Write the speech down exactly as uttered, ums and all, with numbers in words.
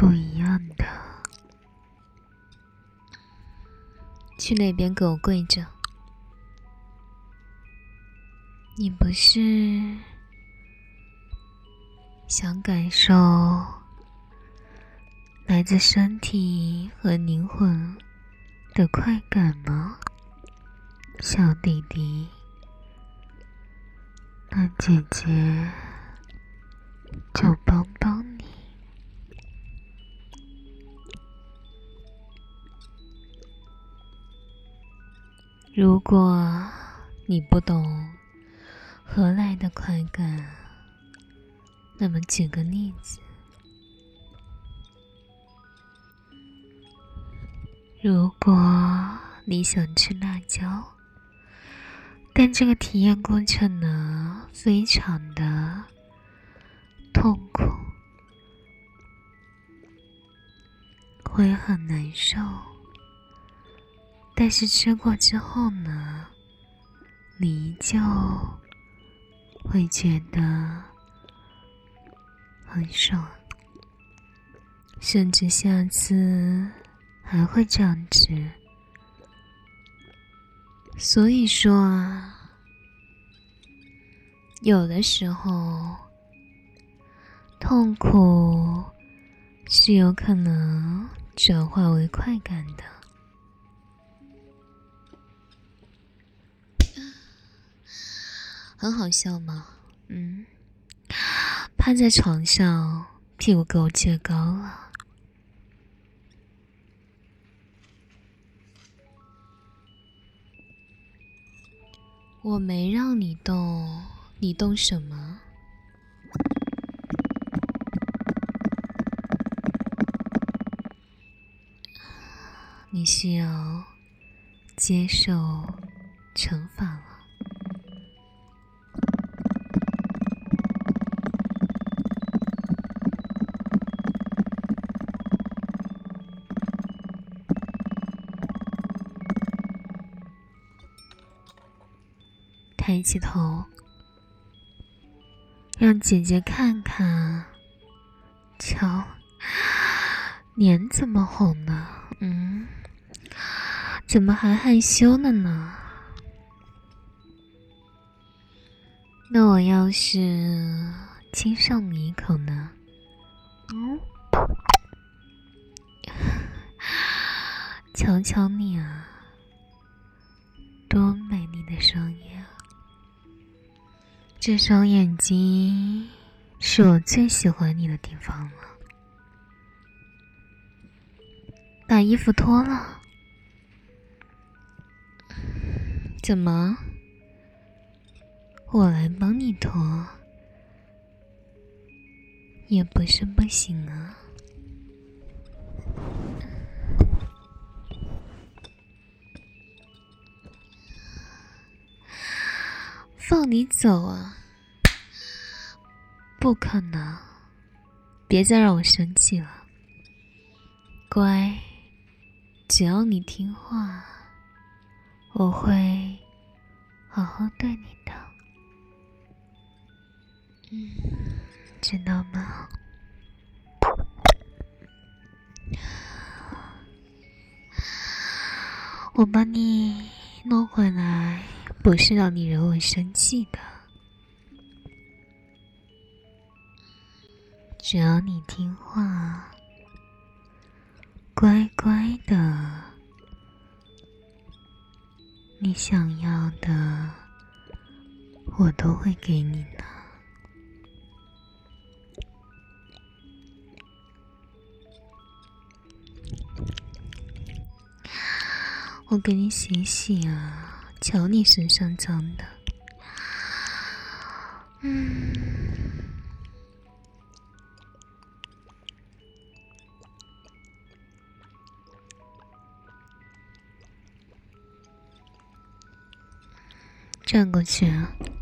不一样的。去那边给我跪着。你不是想感受来自身体和灵魂的快感吗，小弟弟？那姐姐就帮帮你。如果你不懂何来的快感，那么举个例子，如果你想吃辣椒，但这个体验过程呢，非常的痛苦，会很难受，但是吃过之后呢，你依旧会觉得很爽，甚至下次还会这样吃。所以说啊，有的时候痛苦是有可能转化为快感的。很好笑吗？嗯，趴在床上，屁股给我撅高了。我没让你动，你动什么？你需要接受惩罚了。抬起头，让姐姐看看。瞧，脸怎么红了？嗯，怎么还害羞了呢？那我要是亲上你一口呢？嗯，瞧瞧你啊，多美丽的双眼！这双眼睛是我最喜欢你的地方了。把衣服脱了。怎么？我来帮你脱，也不是不行啊。放你走啊？不可能！别再让我生气了。乖，只要你听话，我会好好对你的。嗯，知道吗？我把你弄回来，不是让你惹我生气的。只要你听话，乖乖的，你想要的我都会给你的。我给你洗洗啊，瞧你身上脏的。嗯，转过去啊。